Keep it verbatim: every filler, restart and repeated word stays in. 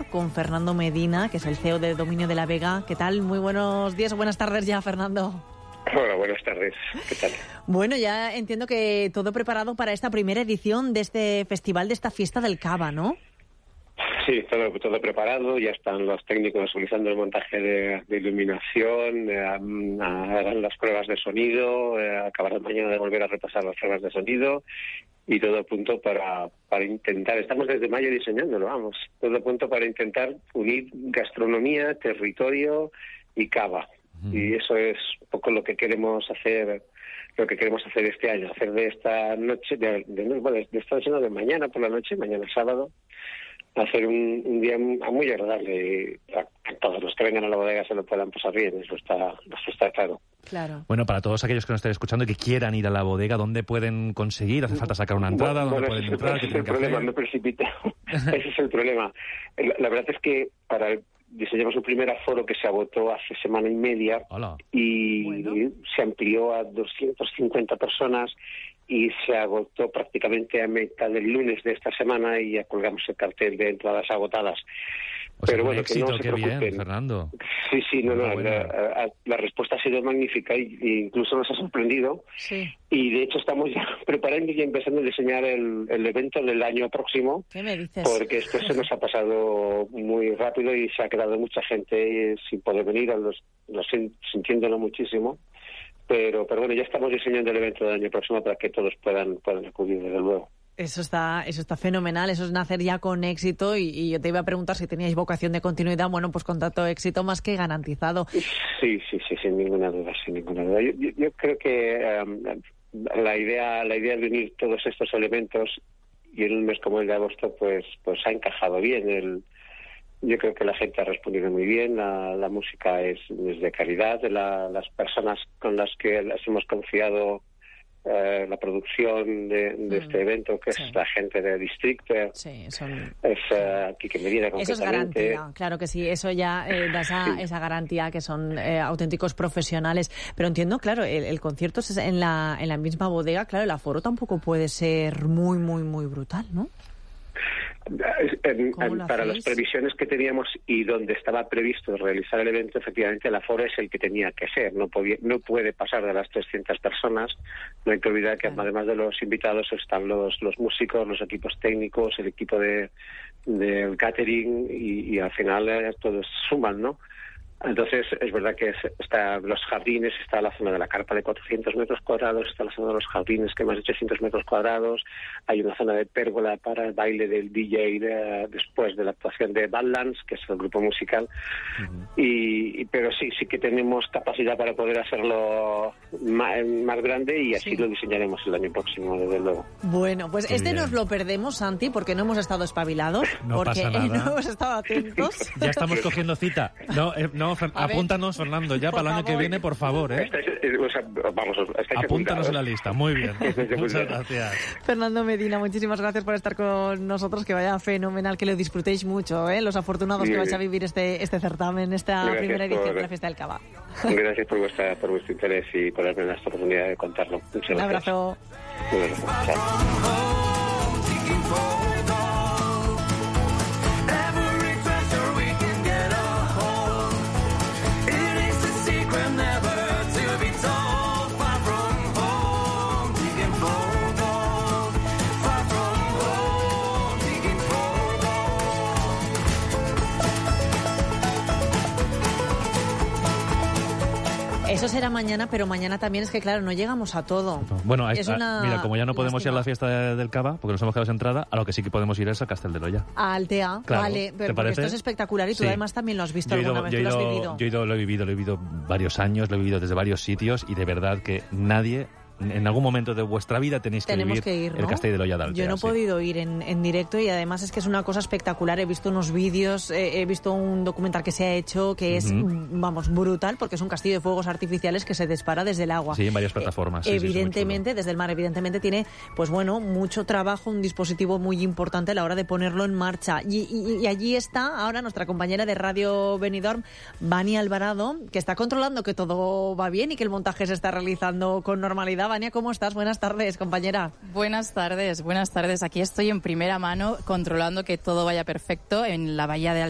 con Fernando Medina, que es el C E O de Dominio de la Vega. ¿Qué tal? Muy buenos días o buenas tardes ya, Fernando. Hola, buenas tardes. ¿Qué tal? Bueno, ya entiendo que todo preparado para esta primera edición de este festival, de esta fiesta del cava, ¿no? Sí, todo, todo preparado. Ya están los técnicos realizando el montaje de, de iluminación, eh, harán las pruebas de sonido, eh, acabarán mañana de volver a repasar las pruebas de sonido y todo a punto para, para intentar, estamos desde mayo diseñándolo, vamos, todo a punto para intentar unir gastronomía, territorio y cava. Mm. Y eso es un poco lo que queremos hacer lo que queremos hacer este año, hacer de esta noche, de, de, bueno, de esta noche, no, de mañana por la noche, mañana sábado, hacer un, un día muy agradable. A, a todos los que vengan a la bodega se lo puedan pasar bien, eso está, eso está claro. Claro. Bueno, para todos aquellos que nos estén escuchando y que quieran ir a la bodega, ¿dónde pueden conseguir? ¿Hace falta sacar una entrada? Bueno, ¿Dónde bueno, pueden ese entrar? es el, ¿Qué el tienen problema, que hacer? no precipite. Ese es el problema. La, la verdad es que para el, diseñamos un primer aforo que se agotó hace semana y media. Hola. Y bueno. se amplió a doscientas cincuenta personas y se agotó prácticamente a mitad del lunes de esta semana y ya colgamos el cartel de entradas agotadas. O sea, Pero bueno, éxito, que no se qué preocupen. bien, Fernando. Sí, sí, no, no, Bueno. la, la respuesta ha sido magnífica y, y incluso nos ha sorprendido. Sí. Y de hecho estamos ya preparando y empezando a diseñar el, el evento del año próximo. ¿Qué me dices? Porque esto se nos ha pasado muy rápido y se ha quedado mucha gente sin poder venir, los, los sintiéndolo muchísimo. Pero, pero bueno, ya estamos diseñando el evento del año próximo para que todos puedan, puedan acudir, desde luego. Eso está, eso está fenomenal, eso es nacer ya con éxito y, y yo te iba a preguntar si teníais vocación de continuidad. Bueno, pues con tanto éxito más que garantizado. Sí, sí, sí, sin ninguna duda, sin ninguna duda. Yo, yo, yo creo que um, la idea, la idea de unir todos estos elementos y en un mes como el de agosto, pues, pues ha encajado bien. El, yo creo que la gente ha respondido muy bien, la, la música es, es de calidad, la, las personas con las que las hemos confiado eh, la producción de, de mm, este evento, que sí. es la gente de District, sí, son... es uh, aquí que Medina concretamente. Eso es garantía, claro que sí, eso ya eh, da esa, sí. esa garantía que son eh, auténticos profesionales. Pero entiendo, claro, el, el concierto es en la, en la misma bodega, claro, el aforo tampoco puede ser muy, muy, muy brutal, ¿no? En, en, para las previsiones que teníamos y donde estaba previsto realizar el evento, efectivamente el aforo es el que tenía que ser, no, podía, no puede pasar de las trescientas personas. No hay que olvidar que claro. además de los invitados están los, los músicos, los equipos técnicos, el equipo de del catering y, y al final eh, todos suman, ¿no? Entonces, es verdad que es, está los jardines, está la zona de la carpa de cuatrocientos metros cuadrados, está la zona de los jardines que más de ochocientos metros cuadrados, hay una zona de pérgola para el baile del D J de, después de la actuación de Badlands, que es el grupo musical, uh-huh. y, y pero sí, sí que tenemos capacidad para poder hacerlo más, más grande y así sí. lo diseñaremos el año próximo, desde luego. Bueno, pues Qué este bien. Nos lo perdemos, Santi, porque no hemos estado espabilados, no porque pasa nada. no hemos estado atentos. Ya estamos cogiendo cita. No, eh, no Fer- apúntanos, Fernando, ya para el año que viene, por favor, ¿eh? Estáis, o sea, vamos, estáis apúntanos en la lista, muy bien. Muchas gracias. Fernando Medina, muchísimas gracias por estar con nosotros, que vaya fenomenal, que lo disfrutéis mucho, ¿eh? Los afortunados muy que vais bien. A vivir este este certamen, esta gracias primera edición por, de la Fiesta del Cava. Gracias por vuestra por vuestro interés y por darme esta oportunidad de contarlo. Muchas Un abrazo. Gracias. Un abrazo. Chao. Eso será mañana, pero mañana también es que, claro, no llegamos a todo. Bueno, a, es una... mira, como ya no podemos lástima. ir a la fiesta de, del Cava, porque nos hemos quedado sin entrada, a lo que sí que podemos ir es a Castel de Loya. A Altea, claro, vale, pero porque esto es espectacular y tú sí. además también lo has visto yo alguna ido, vez, yo tú ido, lo has vivido. Yo he ido, lo he vivido, lo he vivido varios años, lo he vivido desde varios sitios y de verdad que nadie... En algún momento de vuestra vida tenéis que Tenemos vivir que ir, ¿no? el Castell de Loya de Altea. Yo no he sí. podido ir en, en directo y además es que es una cosa espectacular. He visto unos vídeos, eh, he visto un documental que se ha hecho que es, uh-huh. vamos, brutal, porque es un castillo de fuegos artificiales que se dispara desde el agua. Sí, en varias plataformas. Eh, sí, evidentemente, sí, desde el mar, evidentemente tiene, pues bueno, mucho trabajo, un dispositivo muy importante a la hora de ponerlo en marcha. Y, y, y allí está ahora nuestra compañera de Radio Benidorm, Vani Alvarado, que está controlando que todo va bien y que el montaje se está realizando con normalidad. Vania, ¿cómo estás? Buenas tardes, compañera. Buenas tardes, buenas tardes. Aquí estoy en primera mano controlando que todo vaya perfecto en la bahía de